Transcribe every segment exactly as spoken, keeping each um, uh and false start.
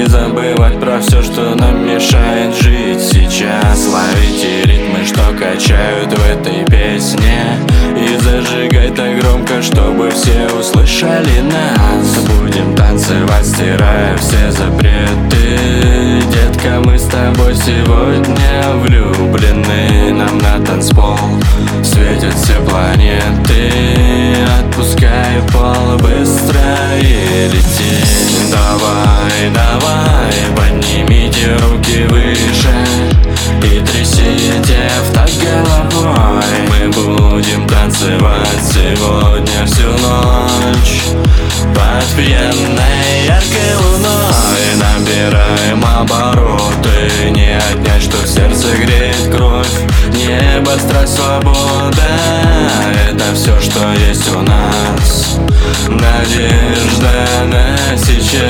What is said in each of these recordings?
забывать про все, что нам мешает жить сейчас. Ловите ритмы, что качают в этой песне, и зажигай так громко, чтобы все услышали нас. Будем танцевать, стирая все запреты. Детка, мы с тобой сегодня влюблены. Нам на танцпол светят все планеты. Отпускай пол быстро и лети. Давай, давай, поднимите руки выше и трясите в так головой. Мы будем танцевать сегодня всю ночь под пьяной яркой луной. Набираем обороты, не отнять, что в сердце греет кровь. Небо, страсть, свобода — это все, что есть у нас. Надежда на сейчас.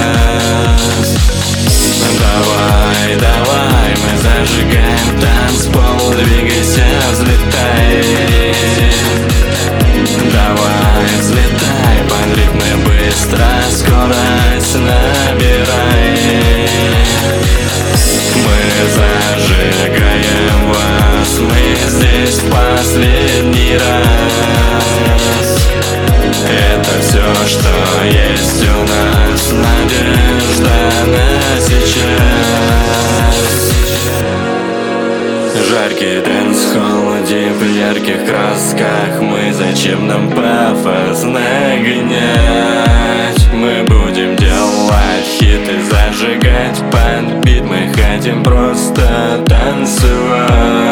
Давай, давай, мы зажигаем танцпол. Двигайся, взлетай. Давай, взлетай, под ритмы быстро, скорость набирай. Мы зажигаем вас, мы здесь в последний раз. Это все, что есть у нас. Надежда на сейчас. Жаркий дэнс-холл, дип в ярких красках. Мы зачем нам пафос нагонять? Мы будем делать хиты, зажигать под бит. Мы хотим просто танцевать.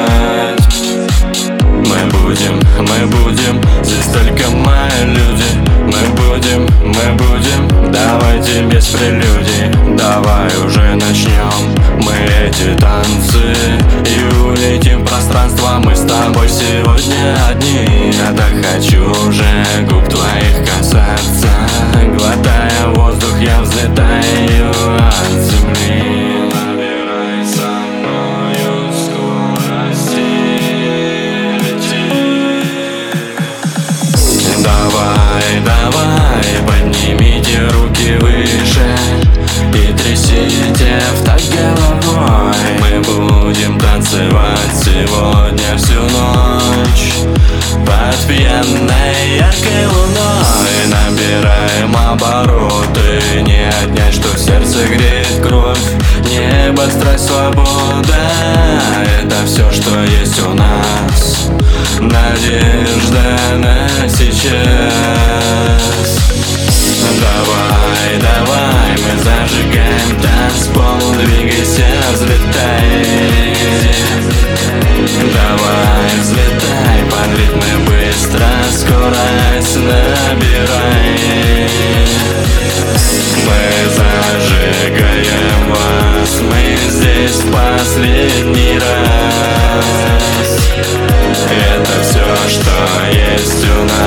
Мы будем, мы будем, здесь только мои люди. Мы будем, мы будем, давайте без прелюдий. Давай уже начнем мы эти танцы и улетим в пространство. Мы с тобой сегодня одни. Я так хочу уже губ твоих касаться. Глотая воздух, я взлетаю от земли. Набирай со мною скорости, лети. Давай, давай, поднимите руки выше и трясите в так головой. Мы будем танцевать сегодня всю ночь под пьяной яркой луной. Набираем обороты, не отнять, что в сердце греет кровь. Небо, страсть, свобода — это все, что есть у нас. Надежда на сейчас. Давай, давай, мы зажигаем танцпол. Двигайся, взлетай. Давай, взлетай, под ритмы быстро, скорость набирай. Мы зажигаем вас, мы здесь в последний раз. Это все, что есть у нас.